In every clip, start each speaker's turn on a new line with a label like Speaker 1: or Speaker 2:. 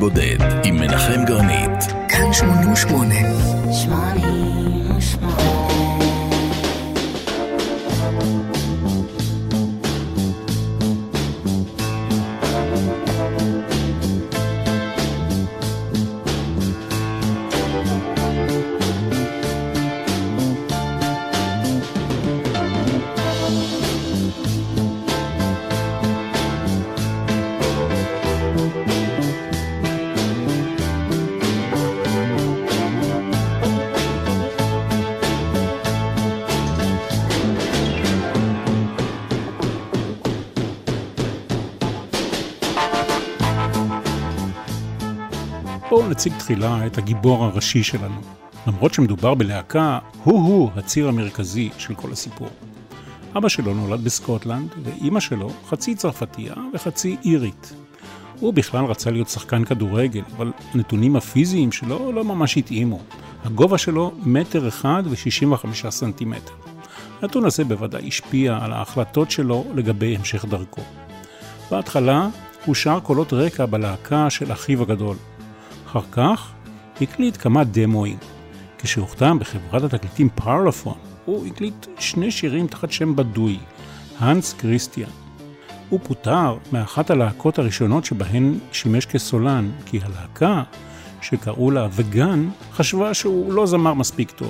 Speaker 1: בודד עם מנחם גרנית.
Speaker 2: כאן 88.
Speaker 3: בואו נציג תחילה את הגיבור הראשי שלנו. למרות שמדובר בלהקה, הוא הציר המרכזי של כל הסיפור. אבא שלו נולד בסקוטלנד, ואימא שלו חצי צרפתייה וחצי אירית. הוא בכלל רצה להיות שחקן כדורגל, אבל הנתונים הפיזיים שלו לא ממש התאימו. הגובה שלו 1.65 סנטימטר. הנתון הזה בוודאי השפיע על ההחלטות שלו לגבי המשך דרכו. בהתחלה הוא שר קולות רקע בלהקה של אחיו הגדול. אחר כך הקליט כמה דמואים. כשהוחתם בחברת התקליטים פרלפון, הוא הקליט 2 שירים תחת שם בדוי, הנס קריסטיאן. הוא פוטר מאחת הלהקות הראשונות שבהן שימש כסולן, כי הלהקה, שקראו לה וגן, חשבה שהוא לא זמר מספיק טוב.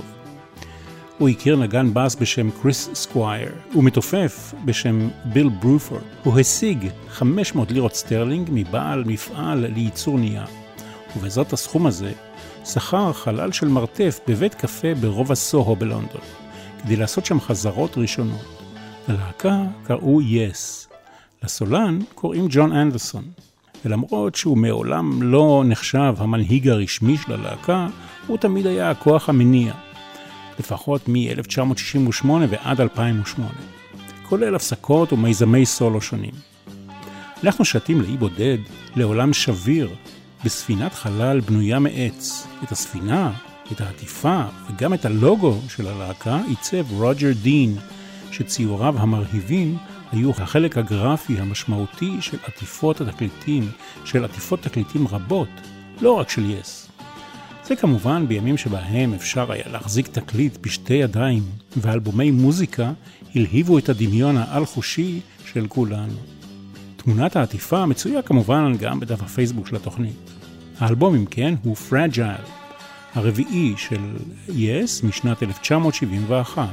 Speaker 3: הוא הכיר נגן בס בשם קריס סקווייר, ומתופף בשם ביל ברופורד. הוא השיג 500 לירות סטרלינג מבעל מפעל לייצור נייר. ובעזרת הסכום הזה, שכר חלל של מרתף בבית קפה ברובע סוהו בלונדון, כדי לעשות שם חזרות ראשונות. ללהקה קראו יס. לסולן קוראים ג'ון אנדרסון. ולמרות שהוא מעולם לא נחשב המנהיג הרשמי של הלהקה, הוא תמיד היה הכוח המניע. לפחות מ-1968 ועד 2008. כולל הפסקות ומיזמי סולו שונים. אנחנו שתים לאי בודד לעולם שביר, בספינת חלל בנויה מעץ. את הספינה, את העטיפה וגם את הלוגו של הלהקה עיצב רוג'ר דין, שציוריו המרהיבים היו החלק הגרפי המשמעותי של עטיפות התקליטים, של עטיפות תקליטים רבות, לא רק של יס. זה כמובן בימים שבהם אפשר היה להחזיק תקליט בשתי ידיים, ואלבומי מוזיקה הלהיבו את הדמיון העל-חושי של כולנו. תמונת העטיפה מצויה כמובן גם בדף הפייסבוק של התוכנית. האלבום אם כן הוא Fragile, הרביעי של יס משנת 1971.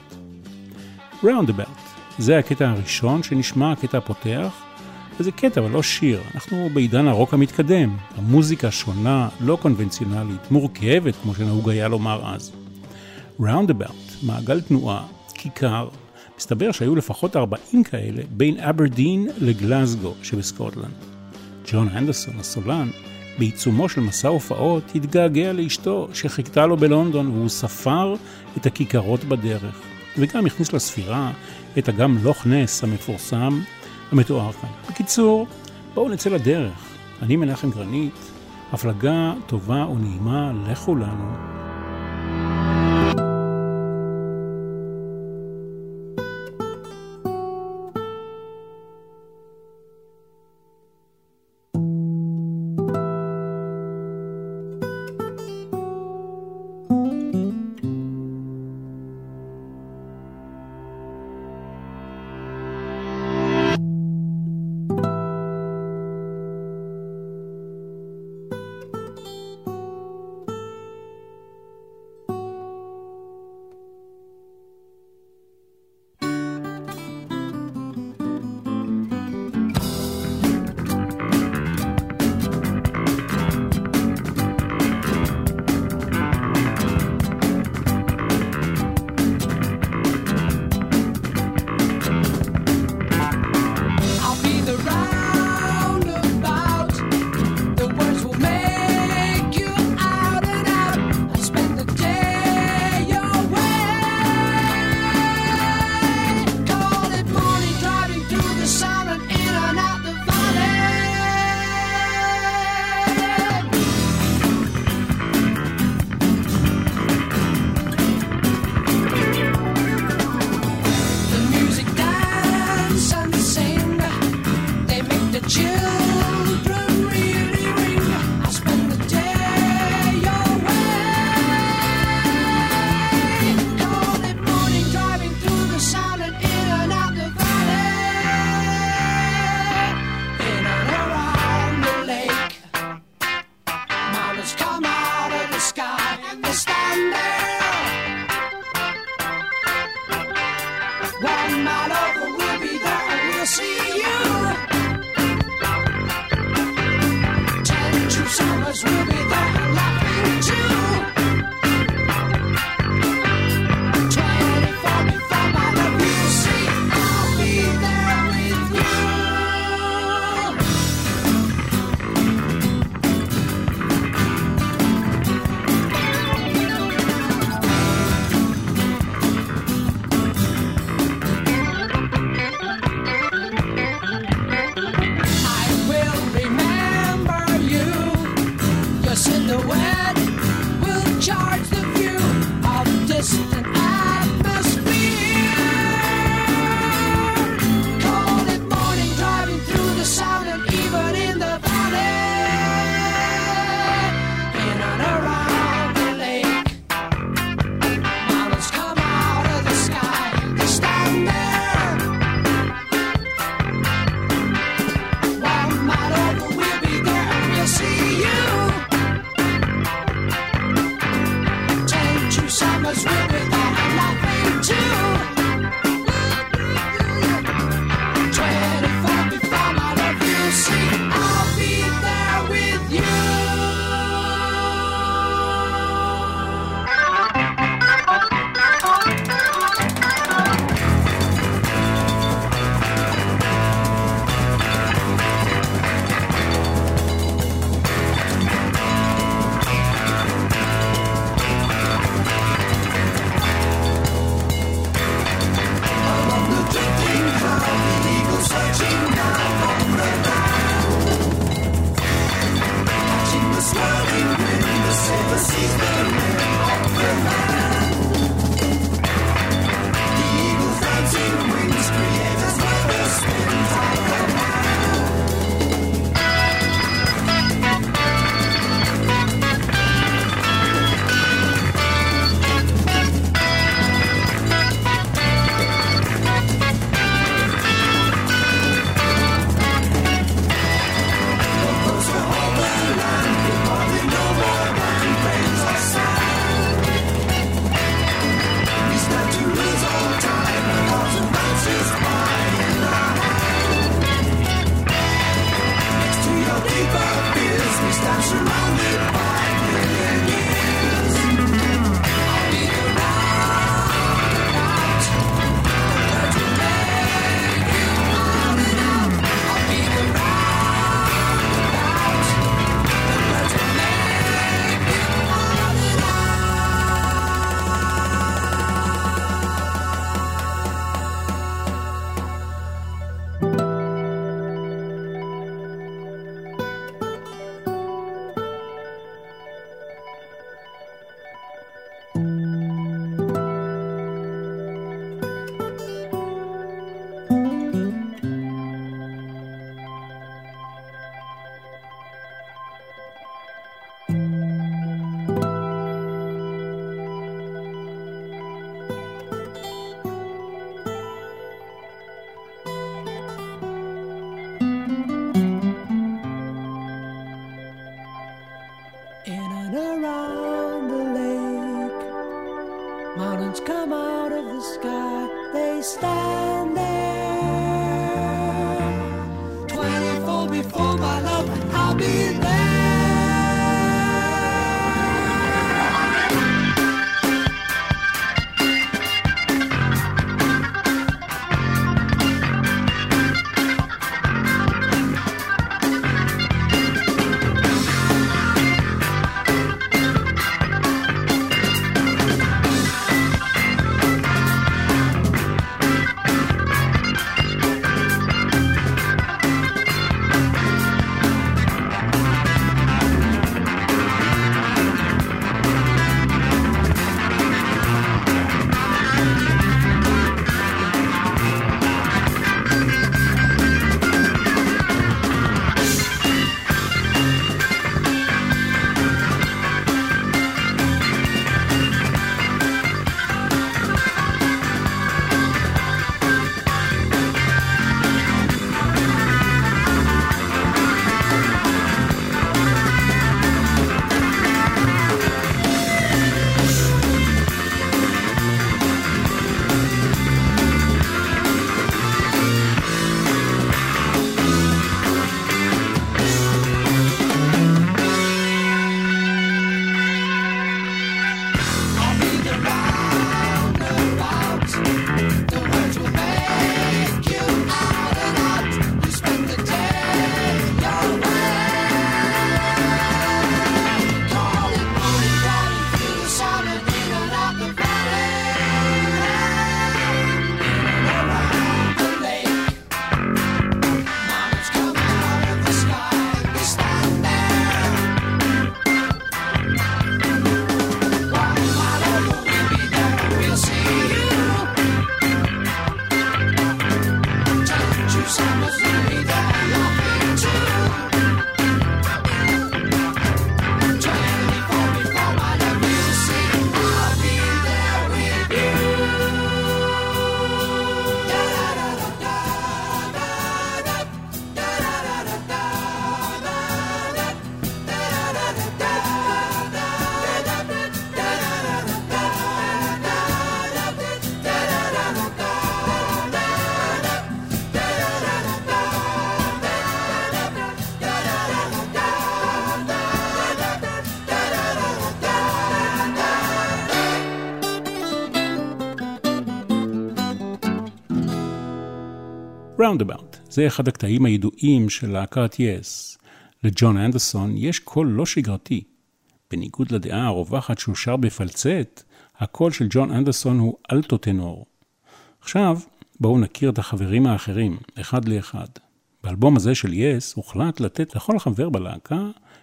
Speaker 3: Roundabout, זה הקטע הראשון שנשמע הקטע הפותח, וזה קטע אבל לא שיר, אנחנו בעידן הרוק המתקדם, המוזיקה שונה, לא קונבנציונלית, מורכבת כמו שנהוג היה לומר אז. Roundabout, מעגל תנועה, כיכר, מסתבר שהיו לפחות 40 כאלה בין אברדין לגלזגו שבסקוטלנד. ג'ון אנדרסון, הסולן, בעיצומו של מסע הופעות, התגעגע לאשתו שחיכתה לו בלונדון, והוא ספר את הכיכרות בדרך, וגם הכניס לספירה את אגם לוך נס המפורסם המתואר כאן. בקיצור, בואו נצא לדרך. אני מנחם גרנית, הפלגה טובה ונעימה לכולנו.
Speaker 4: Children really ring. I spend
Speaker 3: Roundabout, זה אחד הקטעים הידועים של להקת יס. לג'ון אנדרסון יש קול לא שגרתי. בניגוד לדעה הרווחת שהוא שר בפלצט, הקול של ג'ון אנדרסון הוא אלטו טנור. עכשיו בואו נכיר את החברים האחרים, אחד לאחד. באלבום הזה של יס הוחלט לתת לכל חבר בלהקה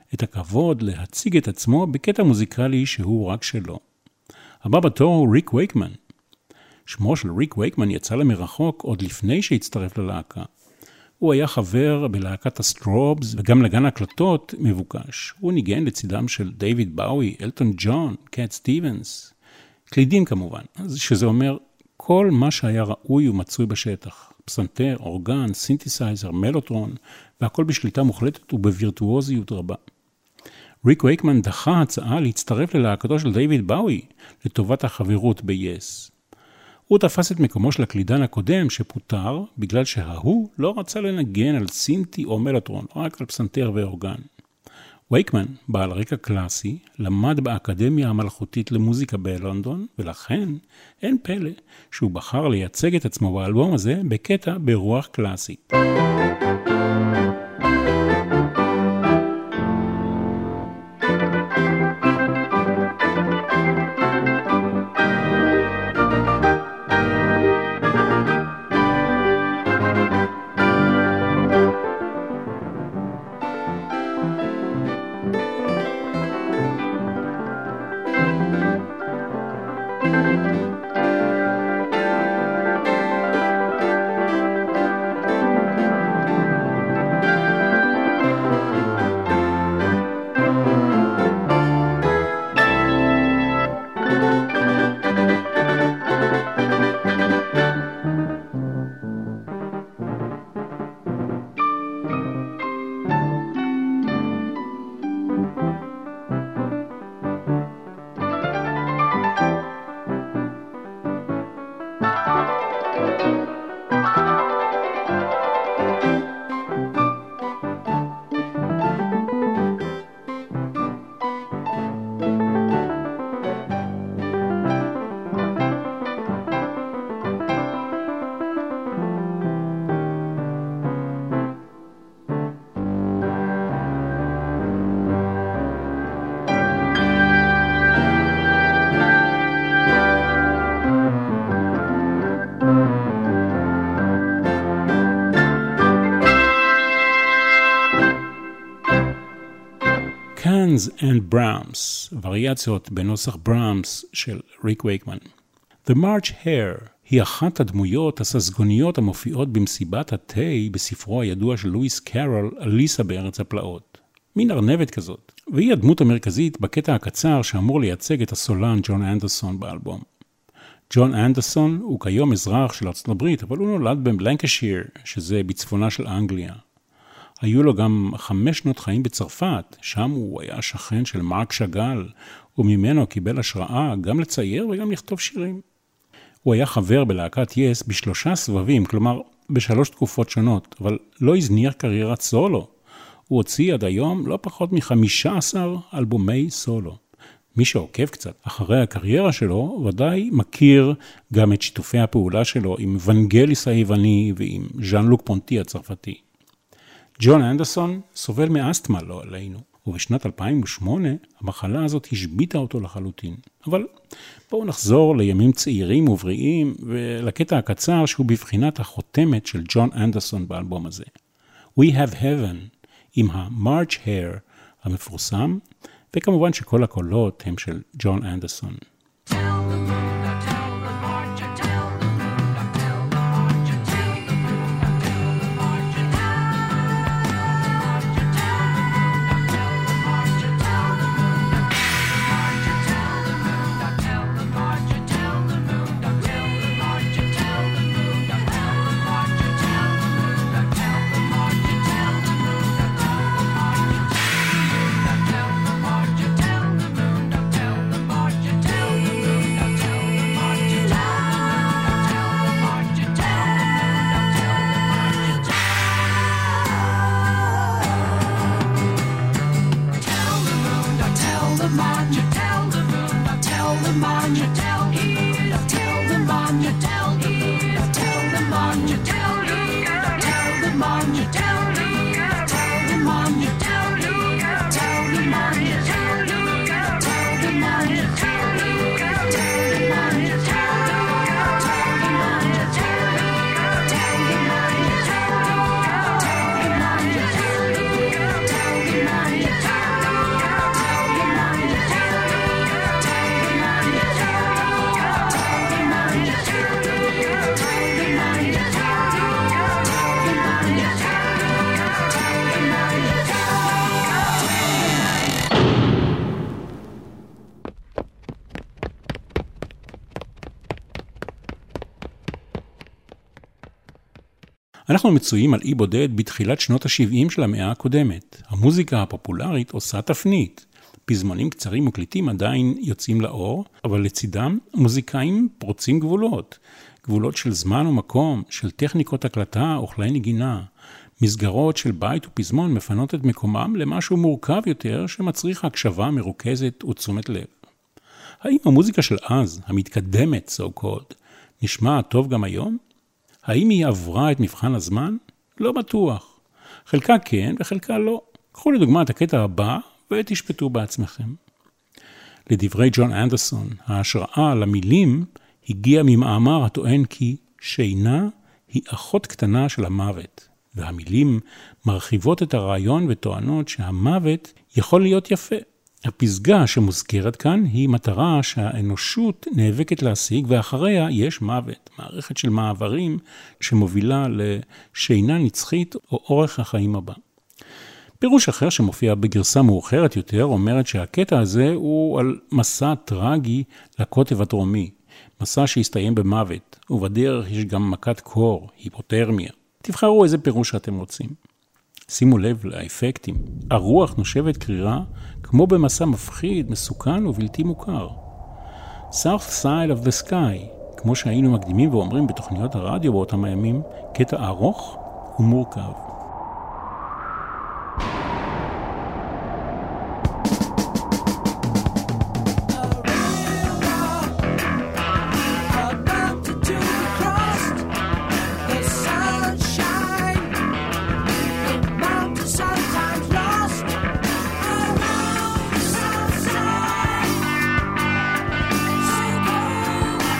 Speaker 3: את הכבוד להציג את עצמו בקטע מוזיקלי שהוא רק שלו. הבא בתור הוא ריק וייקמן. שמו של ריק וייקמן יצא למרחוק עוד לפני שהצטרף ללהקה. הוא היה חבר בלהקת הסטרובס וגם לגן הקלטות מבוקש. הוא ניגן לצידם של דיוויד באוי, אלטון ג'ון, קאט סטיבנס, קלידים כמובן, שזה אומר כל מה שהיה ראוי ומצוי בשטח. פסנתר, אורגן, סינתסייזר, מלוטרון, והכל בשליטה מוחלטת ובווירטואוזיות רבה. ריק וייקמן דחה הצעה להצטרף ללהקתו של דיוויד באוי לטובת החברות ב-Yes. הוא תפס את מקומו של הקלידן הקודם שפוטר בגלל שההוא לא רצה לנגן על סינטי או מלוטרון, רק על פסנתר ואורגן. וייקמן, בעל רקע קלאסי, למד באקדמיה המלכותית למוזיקה בלונדון, ולכן אין פלא שהוא בחר לייצג את עצמו באלבום הזה בקטע ברוח קלאסית. and Brahms, וריאציות בנוסח ברמס של ריק וייקמן. The March Hare היא אחת הדמויות הססגוניות המופיעות במסיבת התה בספרו הידוע של לואיס קארול, אליסה בארץ הפלאות. מין ארנבת כזאת, והיא הדמות המרכזית בקטע הקצר שאמור לייצג את הסולן ג'ון אנדרסון באלבום. ג'ון אנדרסון הוא כיום אזרח של ארצות הברית, אבל הוא נולד בלנקשיר, שזה בצפונה של אנגליה. היו לו גם 5 שנות חיים בצרפת, שם הוא היה שכן של מרק שאגל, וממנו קיבל השראה גם לצייר וגם לכתוב שירים. הוא היה חבר בלהקת Yes ב3 סבבים, כלומר ב3 תקופות שונות, אבל לא הזניח קריירת סולו. הוא הוציא עד היום לא פחות מ15 אלבומי סולו. מי שעוקב קצת אחרי הקריירה שלו, ודאי מכיר גם את שיתופי הפעולה שלו עם ונגליס היווני ועם ז'אן לוק פונטי הצרפתי. ג'ון אנדרסון סובל מאסתמה לא עלינו, ובשנת 2008 המחלה הזאת השביטה אותו לחלוטין. אבל בואו נחזור לימים צעירים ובריאים ולקטע הקצר שהוא בבחינת החותמת של ג'ון אנדרסון באלבום הזה. We Have Heaven עם ה-March Hare המפורסם, וכמובן שכל הקולות הם של ג'ון אנדרסון.
Speaker 2: Tell
Speaker 3: אנחנו מצויים על אי בודד בתחילת שנות ה-70 של המאה הקודמת. המוזיקה הפופולרית עושה תפנית. פזמונים קצרים מוקלטים עדיין יוצאים לאור, אבל לצידם מוזיקאים פורצים גבולות. גבולות של זמן ומקום, של טכניקות הקלטה וכלי נגינה. מסגרות של בית ופזמון מפנות את מקומם למשהו מורכב יותר שמצריך הקשבה מרוכזת ותשומת לב. האם המוזיקה של אז, המתקדמת, so called, נשמע טוב גם היום? האם היא עברה את מבחן הזמן? לא בטוח. חלקה כן וחלקה לא. קחו לדוגמה את הקטע הבא ותשפטו בעצמכם. לדברי ג'ון אנדרסון, ההשראה למילים הגיעה ממאמר הטוען כי שינה היא אחות קטנה של המוות, והמילים מרחיבות את הרעיון וטוענות שהמוות יכול להיות יפה. הפסגה שמוזכרת כאן היא מטרה שהאנושות נאבקת להשיג, ואחריה יש מוות, מערכת של מעברים שמובילה לשינה נצחית או אורך החיים הבא. פירוש אחר שמופיע בגרסה מאוחרת יותר אומרת שהקטע הזה הוא על מסע טרגי לקוטב הדרומי, מסע שהסתיים במוות, ובדרך יש גם מכת קור, היפותרמיה. תבחרו איזה פירוש שאתם רוצים. שימו לב לאפקטים. הרוח נושבת קרירה כמו במסע מפחיד, מסוכן ובלתי מוכר. South Side of the Sky, כמו שהיינו מקדימים ואומרים בתוכניות הרדיו באותם הימים, קטע ארוך ומורכב.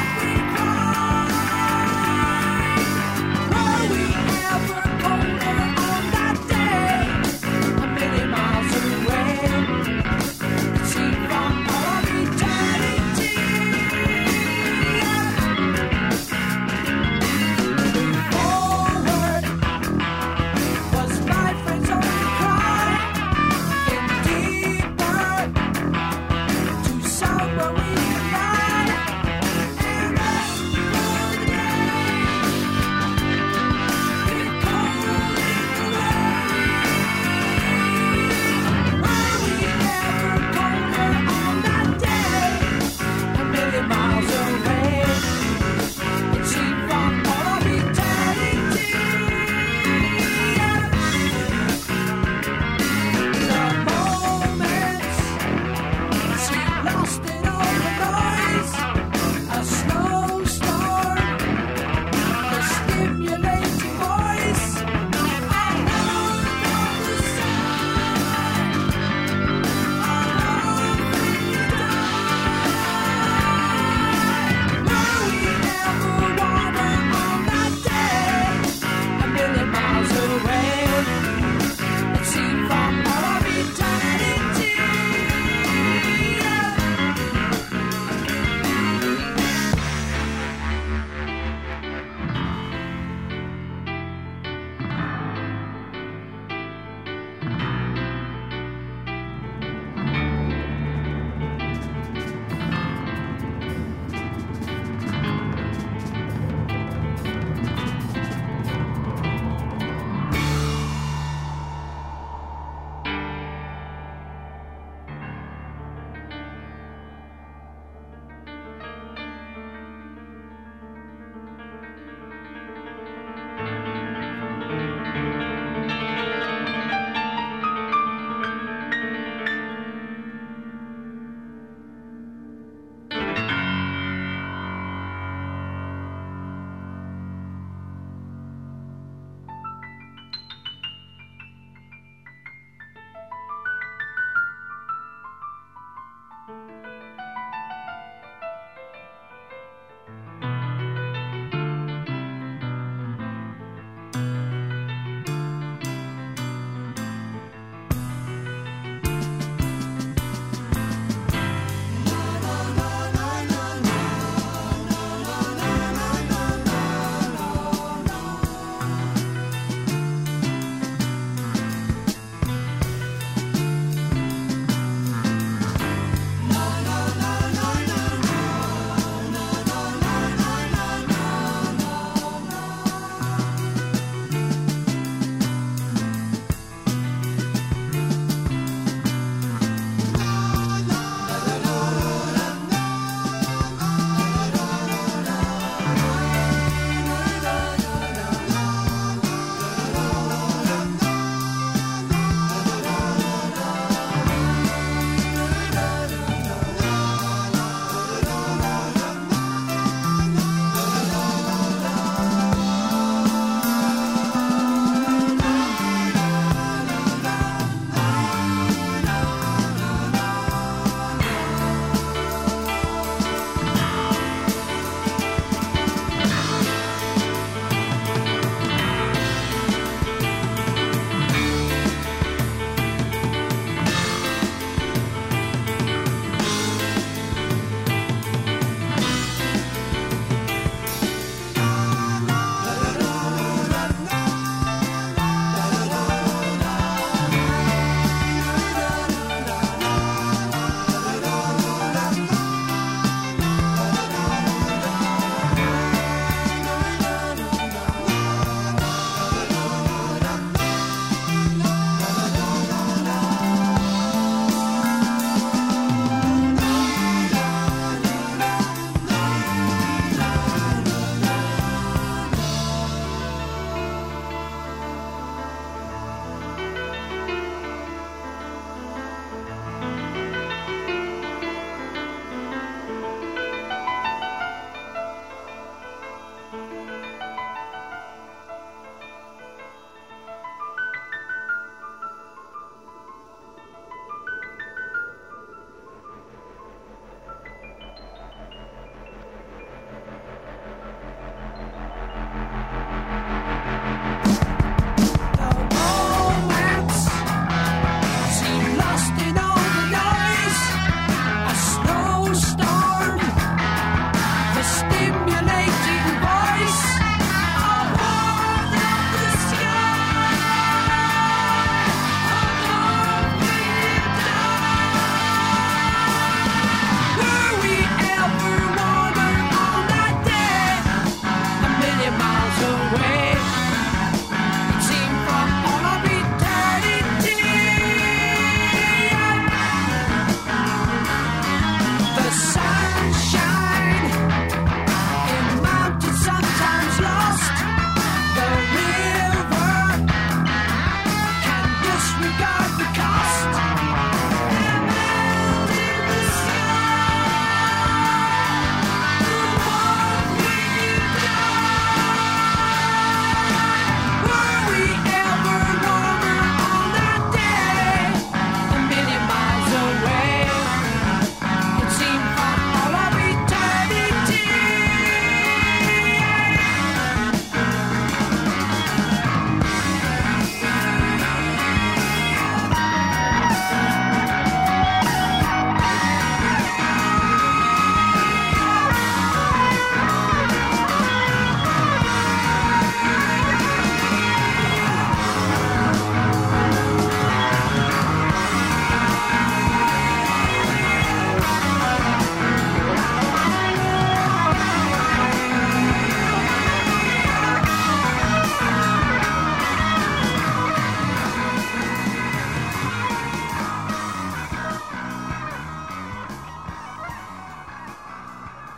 Speaker 2: Ever go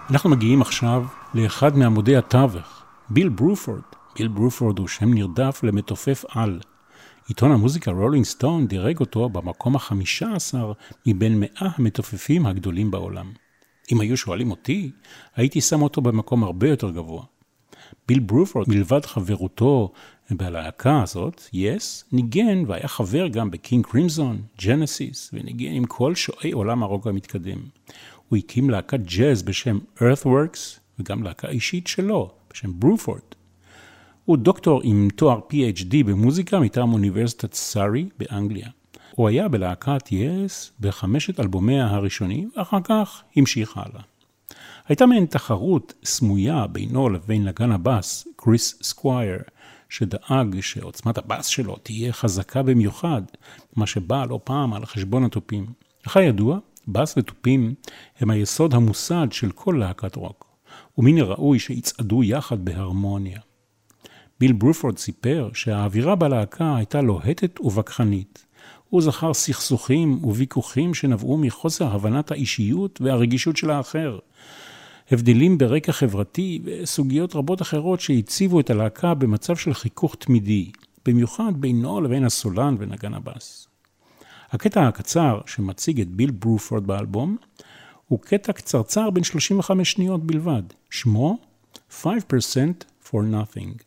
Speaker 3: אנחנו מגיעים עכשיו לאחד מעמודי התווך, ביל ברופורד. ביל ברופורד הוא שם נרדף למתופף על. עיתון המוזיקה רולינג סטון דירג אותו במקום ה-15 מבין 100 המתופפים הגדולים בעולם. אם היו שואלים אותי, הייתי שם אותו במקום הרבה יותר גבוה. ביל ברופורד, מלבד חברותו בלהקה הזאת, Yes, ניגן והיה חבר גם בקינג קרימזון, ג'נסיס, וניגן עם כל שועי עולם הרוק המתקדם. הוא הקים להקת ג'אז בשם Earthworks, וגם להקה אישית שלו, בשם ברופורד. הוא דוקטור עם תואר PhD במוזיקה מטעם אוניברסיטת סארי באנגליה. הוא היה בלהקת Yes ב5 אלבומיה הראשונים, ואחר כך המשיך הלאה. הייתה מעין תחרות סמויה בינו לבין נגן הבאס, קריס סקווייר, שדאג שעוצמת הבאס שלו תהיה חזקה במיוחד, מה שבא לא פעם על חשבון התופים. כידוע, באס ותופים הם היסוד המוסד של כל להקת רוק, ומן הראוי שיצעדו יחד בהרמוניה. ביל ברופורד סיפר שהאווירה בלהקה הייתה לוהטת ובקחנית. הוא זכר סכסוכים וויכוחים שנבעו מחוסר הבנת האישיות והרגישות של האחר. הבדלים ברקע חברתי וסוגיות רבות אחרות שהציבו את הלהקה במצב של חיכוך תמידי, במיוחד בינו לבין הסולן ונגן הבאס. הקטע הקצר שמציג את ביל ברופורד באלבום הוא קטע קצרצר בין 35 שניות בלבד. שמו 5% for nothing.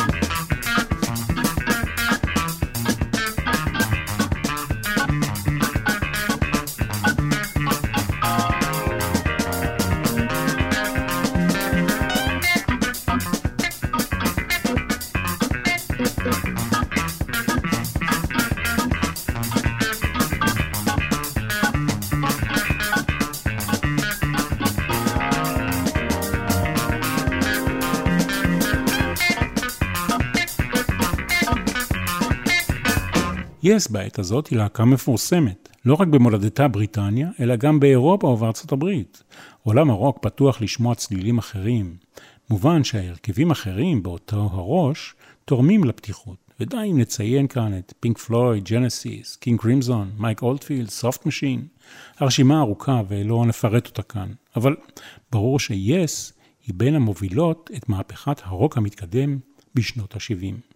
Speaker 3: Yes, בעת הזאת היא להקה מפורסמת, לא רק במולדתה בריטניה, אלא גם באירופה ובארצות הברית. עולם הרוק פתוח לשמוע צלילים אחרים. מובן שההרכבים אחרים באותו הראש תורמים לפתיחות. ודי אם נציין כאן את פינק פלויד, ג'נסיס, קינג קרימזון, מייק אולדפילד, סופט משין. הרשימה ארוכה ולא נפרט אותה כאן. אבל ברור ש-Yes היא בין המובילות את מהפכת הרוק המתקדם בשנות ה-70.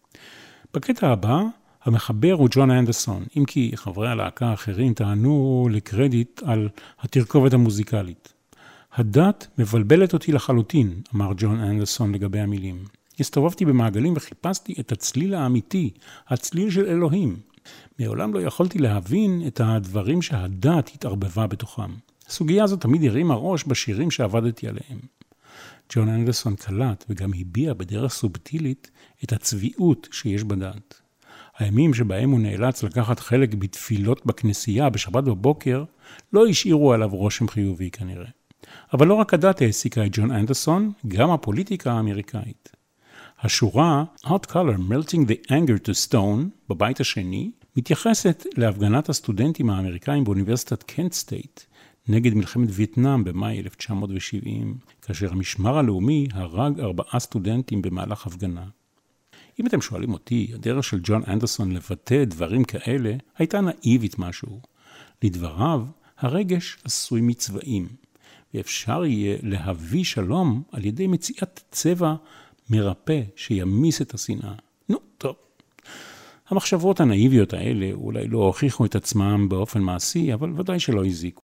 Speaker 3: בקטע הבא, המחבר הוא ג'ון אנדרסון, אם כי חברי הלהקה האחרים טענו לקרדיט על התרכובת המוזיקלית. הדת מבלבלת אותי לחלוטין, אמר ג'ון אנדרסון לגבי המילים. הסתובבתי במעגלים וחיפשתי את הצליל האמיתי, הצליל של אלוהים. מעולם לא יכולתי להבין את הדברים שהדת התערבבה בתוכם. הסוגיה הזאת תמיד הרימה ראש בשירים שעבדתי עליהם. ג'ון אנדרסון קלט וגם הביע בדרך סובטילית את הצביעות שיש בדת. הימים שבהם הוא נאלץ לקחת חלק בתפילות בכנסייה בשבת בבוקר, לא השאירו עליו רושם חיובי כנראה. אבל לא רק הדת העסיקה את ג'ון אנדרסון, גם הפוליטיקה האמריקאית. השורה Hot Color Melting the Anger to Stone, בבית השני, מתייחסת להפגנת הסטודנטים האמריקאים באוניברסיטת קנט סטייט, נגד מלחמת וייטנאם במאי 1970, כאשר המשמר הלאומי הרג 4 סטודנטים במהלך הפגנה. אם אתם שואלים אותי, הדרך של ג'ון אנדרסון לבטא דברים כאלה הייתה נאיבית משהו. לדבריו, הרגש עשוי מצבעים, ואפשר יהיה להביא שלום על ידי מציאת צבע מרפא שימיס את השנאה. נו, טוב. המחשבות הנאיביות האלה אולי לא הוכיחו את עצמם באופן מעשי, אבל ודאי שלא הזיקו.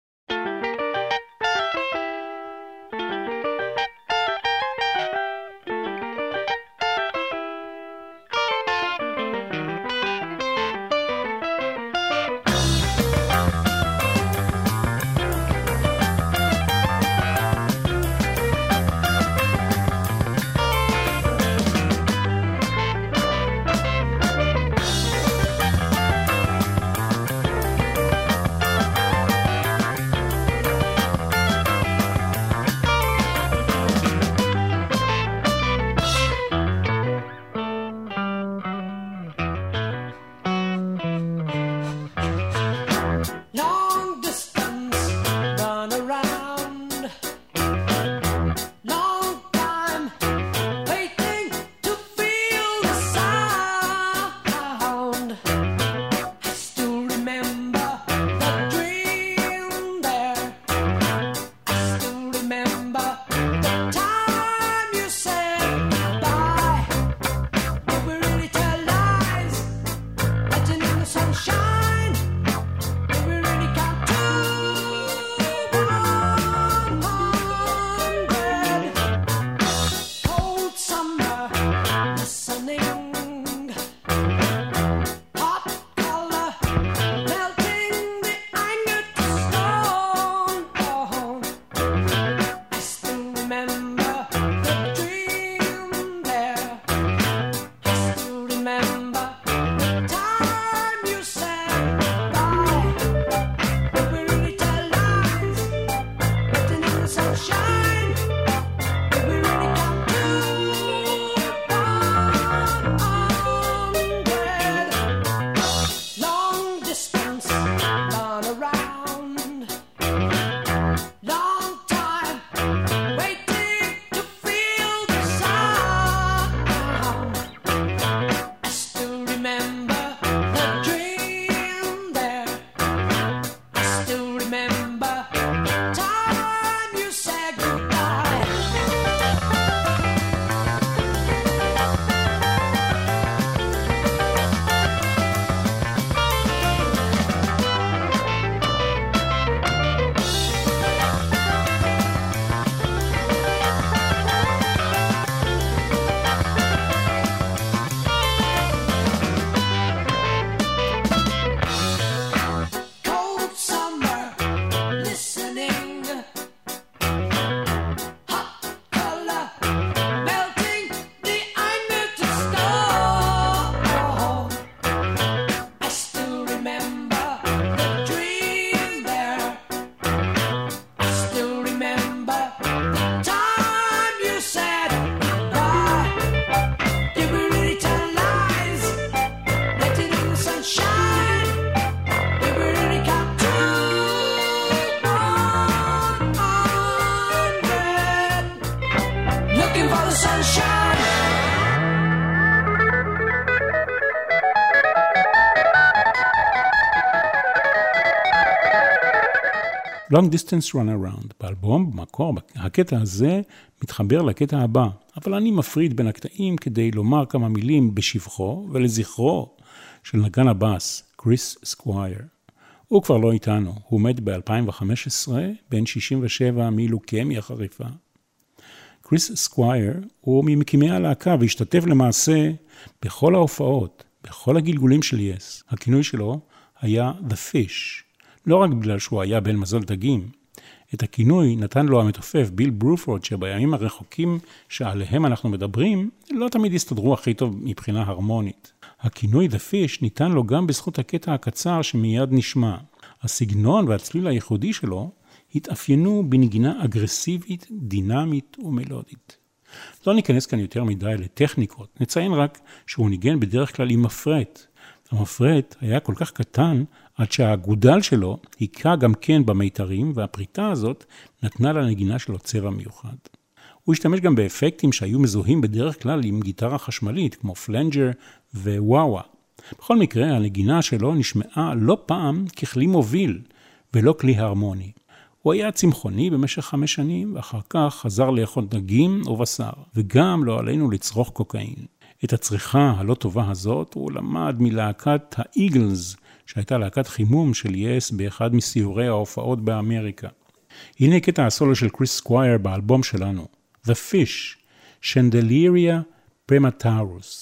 Speaker 3: Long Distance Run Around. באלבום, במקור, הקטע הזה מתחבר לקטע הבא, אבל אני מפריד בין הקטעים כדי לומר כמה מילים בשבחו ולזכרו של נגן הבאס, קריס סקווייר. הוא כבר לא איתנו, הוא מת ב-2015, בן 67 מלוקמיה חריפה. קריס סקווייר הוא ממקימי הלהקה והשתתף למעשה בכל ההופעות, בכל הגלגולים של יס. הכינוי שלו היה The Fish, לא רק בגלל שהוא היה בן מזל דגים. את הכינוי נתן לו המתופף ביל ברופורד, שבימים הרחוקים שעליהם אנחנו מדברים, לא תמיד הסתדרו הכי טוב מבחינה הרמונית. הכינוי The Fish ניתן לו גם בזכות הקטע הקצר שמיד נשמע. הסגנון והצליל הייחודי שלו התאפיינו בנגינה אגרסיבית, דינמית ומלודית. לא ניכנס כאן יותר מדי לטכניקות, נציין רק שהוא ניגן בדרך כלל עם מפרט. המפרט היה כל כך קטן עד שהגודל שלו היכה גם כן במיתרים, והפריטה הזאת נתנה לנגינה שלו צבע מיוחד. הוא השתמש גם באפקטים שהיו מזוהים בדרך כלל עם גיטרה חשמלית, כמו פלנג'ר ווואווה. בכל מקרה, הנגינה שלו נשמעה לא פעם ככלי מוביל, ולא כלי הרמוני. הוא היה צמחוני במשך 5 שנים, ואחר כך חזר לאכול דגים או בשר, וגם לא עלינו לצרוך קוקאין. את הצריכה הלא טובה הזאת הוא למד מלהקת האיגלס, שהייתה להקת חימום של יס באחד מסיורי ההופעות באמריקה. הנה קטע הסולו של קריס סקווייר באלבום שלנו, The Fish, Chandelier Prematurus.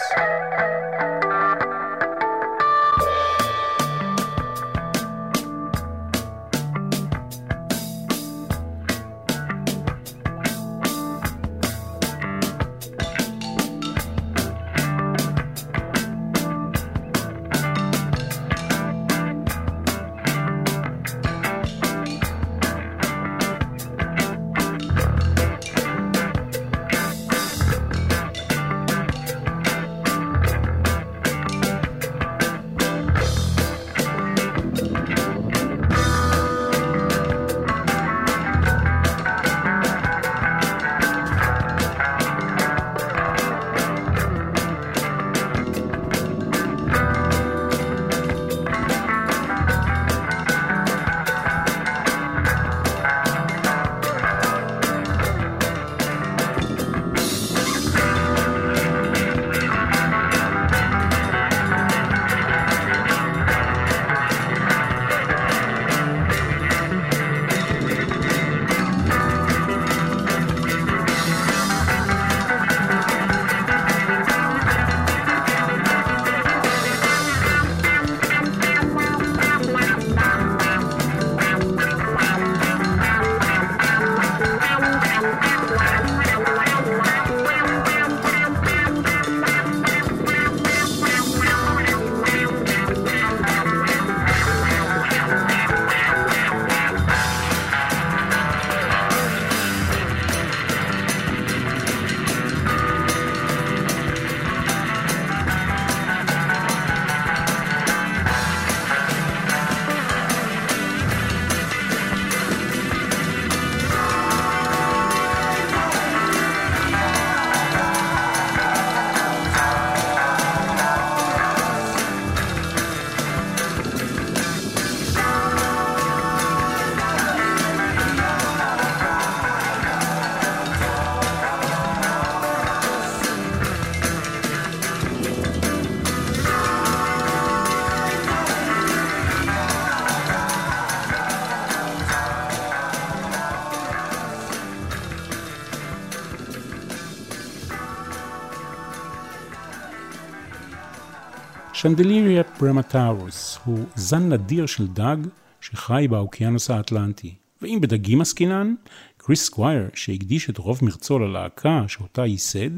Speaker 3: Chandelier Prematurus הוא זן נדיר של דג שחי באוקיינוס האטלנטי. ואם בדגים עסקינן, קריס סקווייר, שהקדיש את רוב מרצו ללהקה שאותה ייסד,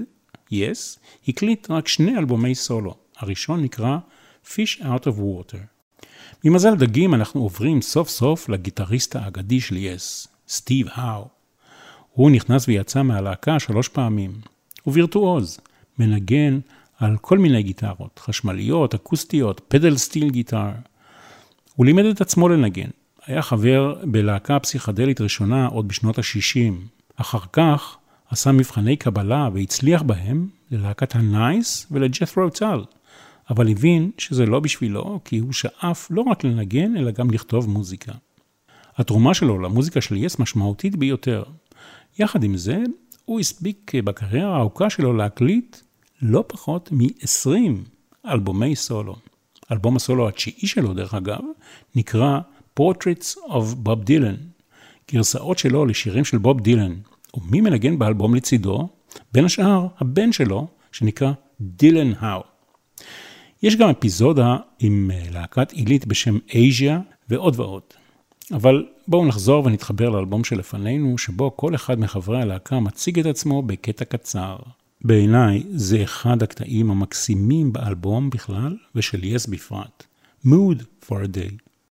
Speaker 3: יס, הקליט רק 2 אלבומי סולו. הראשון נקרא Fish Out of Water. ממזל דגים אנחנו עוברים סוף סוף לגיטריסט האגדי של יס, סטיב האו. הוא נכנס ויצא מהלהקה 3 פעמים. הוא וירטואוז, מנגן על כל מיני גיטרות, חשמליות, אקוסטיות, פדל סטיל גיטר. הוא לימד את עצמו לנגן. היה חבר בלהקה פסיכדלית ראשונה עוד בשנות ה-60. אחר כך עשה מבחני קבלה והצליח בהם ללהקת הנייס ולג'ת'רו טל. אבל הבין שזה לא בשבילו, כי הוא שאף לא רק לנגן, אלא גם לכתוב מוזיקה. התרומה שלו למוזיקה של יס משמעותית ביותר. יחד עם זה, הוא הספיק בקריירה הארוכה שלו להקליט לא פחות מ-20 אלבומי סולו. אלבום הסולו התשיעי שלו, דרך אגב, נקרא Portraits of Bob Dylan, גרסאות שלו לשירים של בוב דילן. ומי מנגן באלבום לצידו? בין השאר, הבן שלו, שנקרא דילן האו. יש גם אפיזודה עם להקת עילית בשם אייזיה ועוד ועוד. אבל בואו נחזור ונתחבר לאלבום שלפנינו, שבו כל אחד מחברי הלהקה מציג את עצמו בקטע קצר. בעיניי זה אחד הקטעים המקסימים באלבום בכלל, ושל יס בפרט. Mood for a Day.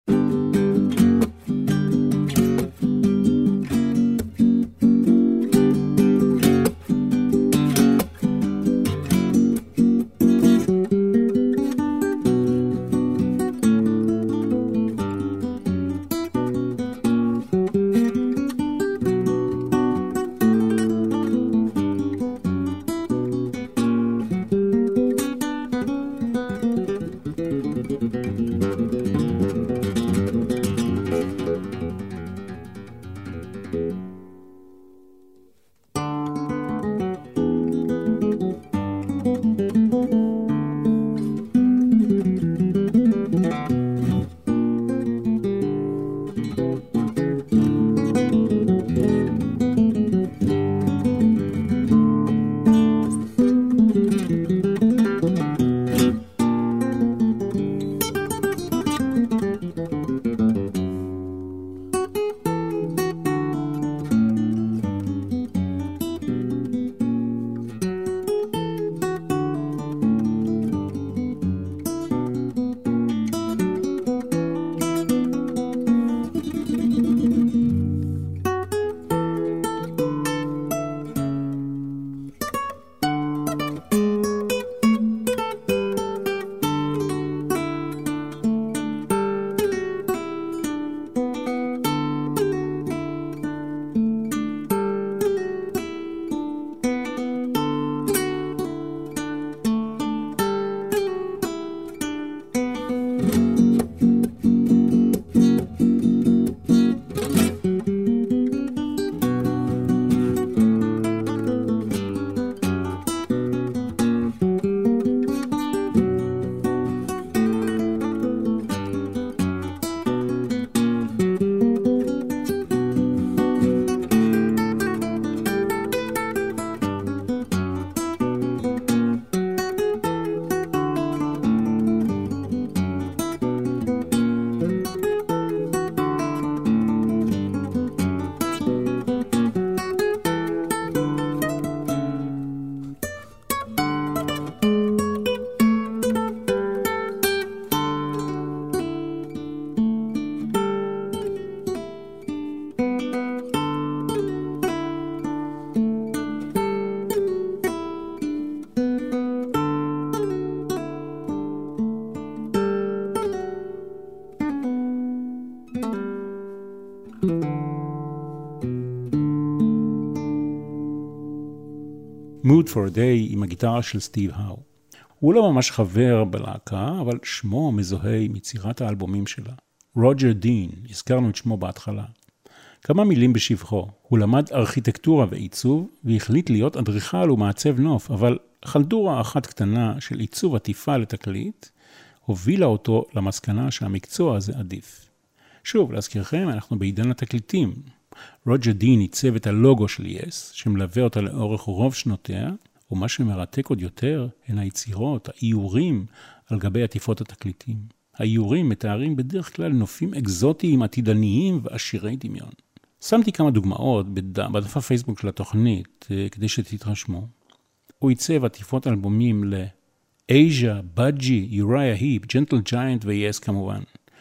Speaker 3: Mood for a Day עם הגיטרה של סטיב האו. הוא לא ממש חבר בלהקה, אבל שמו מזוהה עם יצירת האלבומים שלה. רוג'ר דין, הזכרנו את שמו בהתחלה. כמה מילים בשבחו. הוא למד ארכיטקטורה ועיצוב, והחליט להיות אדריכל ומעצב נוף, אבל חלטורה אחת קטנה של עיצוב עטיפה לתקליט, הובילה אותו למסקנה שהמקצוע הזה עדיף. שוב, להזכירכם, אנחנו בעידן התקליטים. רוג'ר דין עיצב את הלוגו של יס, שמלווה אותה לאורך רוב שנותיה, ומה שמרתק עוד יותר הן היצירות, האיורים על גבי עטיפות התקליטים. האיורים מתארים בדרך כלל נופים אקזוטיים, עתידניים ועשירי דמיון. שמתי כמה דוגמאות בדף הפייסבוק של התוכנית, כדי שתתרשמו. הוא עיצב עטיפות אלבומים לאייז'ה, בג'י, יוריה היפ, ג'נטל ג'יינט ויס כמובן,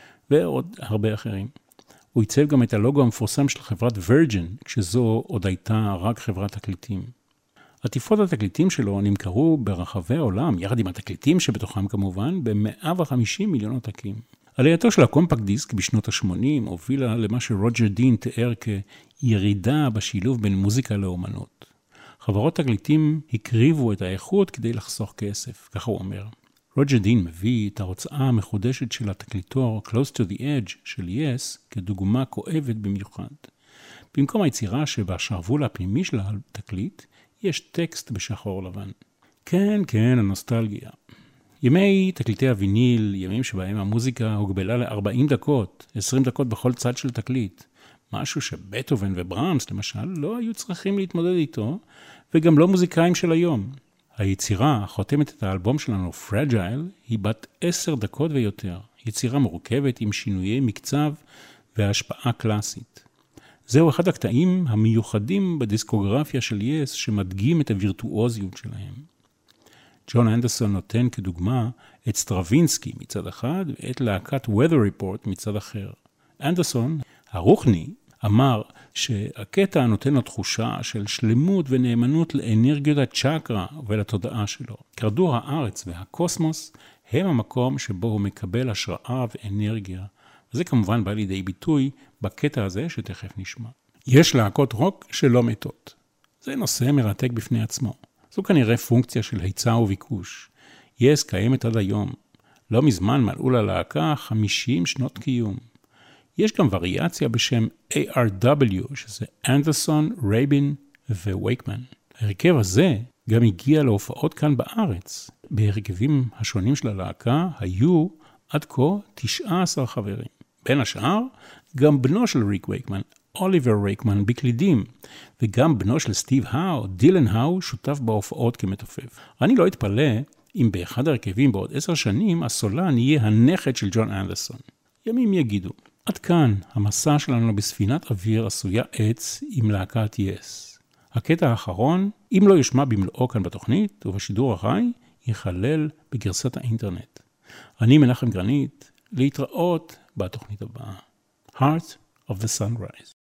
Speaker 3: ועוד הרבה אחרים. הוא עיצב גם את הלוגו המפורסם של חברת וירג'ן, כשזו עוד הייתה רק חברת תקליטים. עטיפות התקליטים שלו נמכרו ברחבי העולם, יחד עם התקליטים שבתוכם כמובן, ב-150 מיליון עותקים. עלייתו של הקומפקט דיסק בשנות ה-80 הובילה למה שרוג'ר דין תיאר כירידה בשילוב בין מוזיקה לאומנות. חברות תקליטים הקריבו את האיכות כדי לחסוך כסף, ככה הוא אומר. רוג'ר דין מביא את ההוצאה המחודשת של התקליטור Close to the Edge של Yes כדוגמה כואבת במיוחד. במקום היצירה שבשרוול הפנימי של התקליט, יש טקסט בשחור לבן. כן, הנוסטלגיה. ימי תקליטי הוויניל, ימים שבהם המוזיקה הוגבלה ל-40 דקות, 20 דקות בכל צד של תקליט. משהו שבטהובן וברמס, למשל, לא היו צריכים להתמודד איתו, וגם לא מוזיקאים של היום. היצירה החותמת את האלבום שלנו, Fragile, היא בת 10 דקות ויותר. יצירה מורכבת עם שינויי מקצב והשפעה קלאסית. זהו אחד הקטעים המיוחדים בדיסקוגרפיה של Yes שמדגים את הווירטואוזיות שלהם. ג'ון אנדרסון נותן כדוגמה את סטרווינסקי מצד אחד ואת להקת Weather Report מצד אחר. אנדרסון, הרוחני, אמר שהקטע נותן לו תחושה של שלמות ונאמנות לאנרגיות הצ'קרה ולתודעה שלו. כדור הארץ והקוסמוס הם המקום שבו הוא מקבל השראה ואנרגיה, וזה כמובן בא לידי ביטוי בקטע הזה שתכף נשמע. יש להקות רוק שלא מתות. זה נושא מרתק בפני עצמו. זו כנראה פונקציה של היצע וביקוש. Yes קיימת עד היום. לא מזמן מלאו ללהקה 50 שנות קיום. יש גם וריאציה בשם ARW, שזה אנדרסון, רייבין ווייקמן. ההרכב הזה גם הגיע להופעות כאן בארץ. בהרכבים השונים של הלהקה היו עד כה 19 חברים. בין השאר, גם בנו של ריק וייקמן, אוליבר וייקמן בקלידים, וגם בנו של סטיב האו, דילן האו, שותף בהופעות כמתופף. אני לא אתפלא אם באחד הרכבים בעוד 10 שנים הסולן יהיה הנכד של ג'ון אנדרסון. ימים יגידו. עד כאן המסע שלנו בספינת אוויר עשויה עץ עם להקת Yes. הקטע האחרון, אם לא יושמע במלואו כאן בתוכנית ובשידור החי, ייכלל בגרסת האינטרנט. אני מנחם גרנית, להתראות בתוכנית הבאה. Heart of the Sunrise.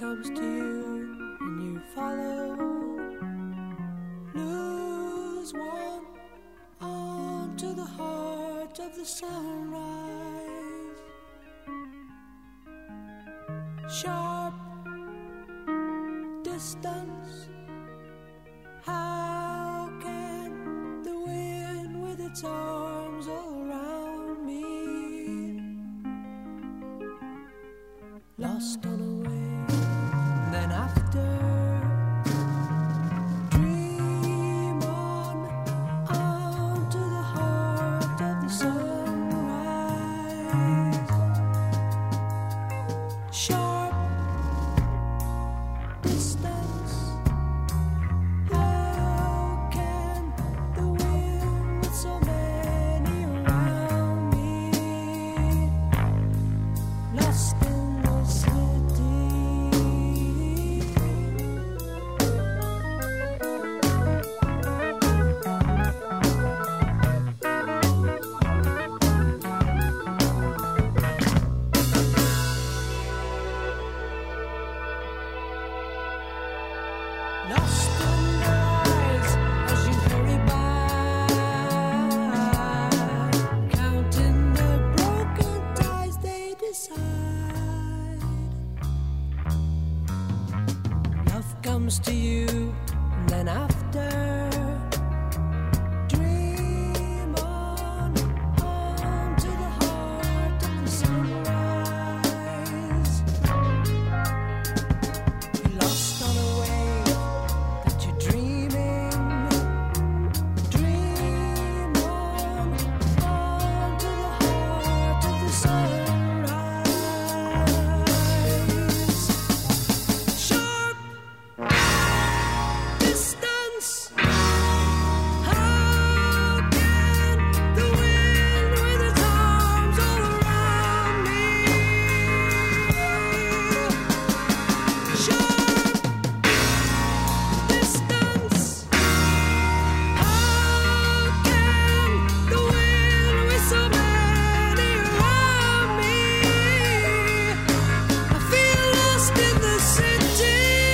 Speaker 2: comes to you and you follow. Lose one onto the heart of the sunrise. Sharp distance. How can the wind with its arms around me? Lost on a wave, then after dream on to the heart of the sunrise. Sharp distance. How can the wind with so many around me? Lost in the city. Lost in your eyes as you hurry by, counting the broken ties they decide. Love comes to you, and then after, dream on to the heart of the sunrise. You're lost on a wave that you're dreaming. Dream on to the heart of the sunrise. Sharp distance. How can the wind with its arms all around me? Sharp distance. How can the wind with so many around me? I feel lost in the city.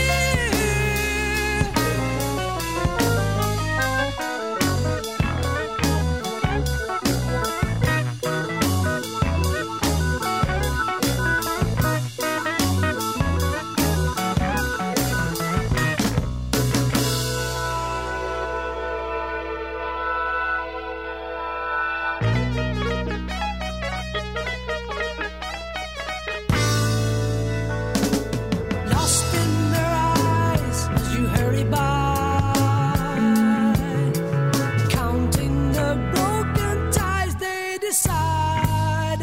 Speaker 2: Lost in their eyes as you hurry by, counting the broken ties they decided.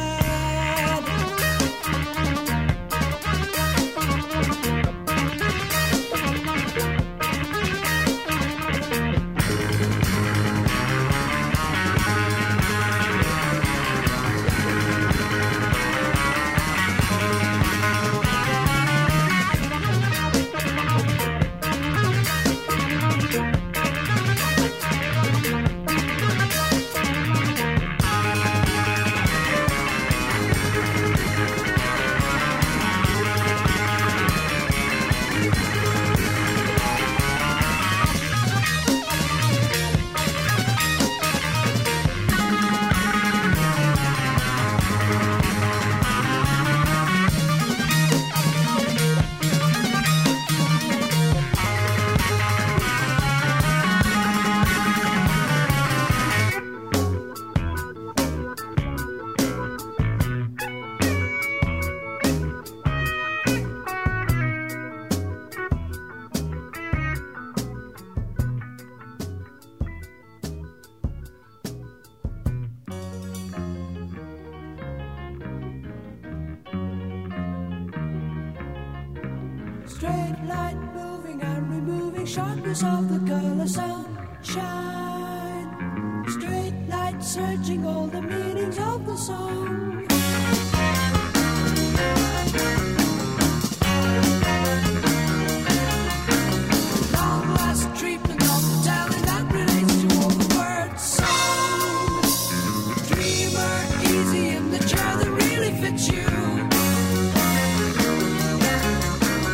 Speaker 2: Straight light moving and removing sharpness of the color sunshine. Straight light searching all the meanings of the song. Long last treatment of the talent that relates to all the words song. Dreamer easy in the chair that really fits you.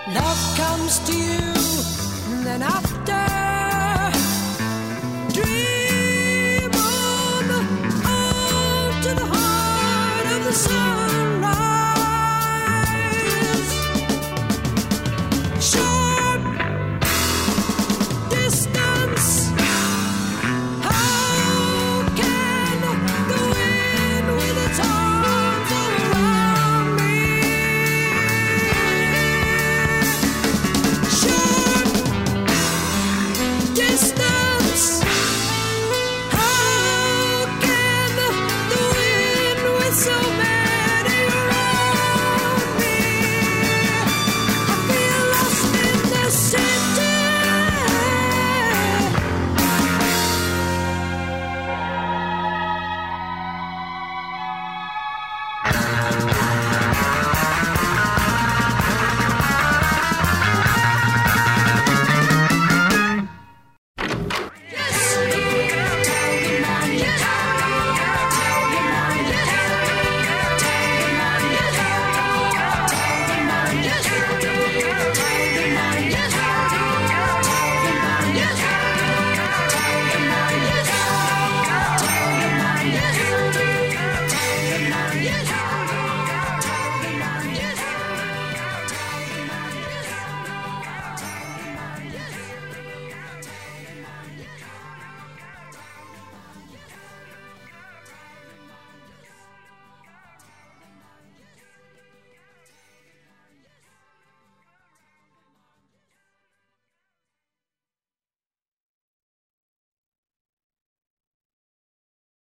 Speaker 2: Love comes to you, and then after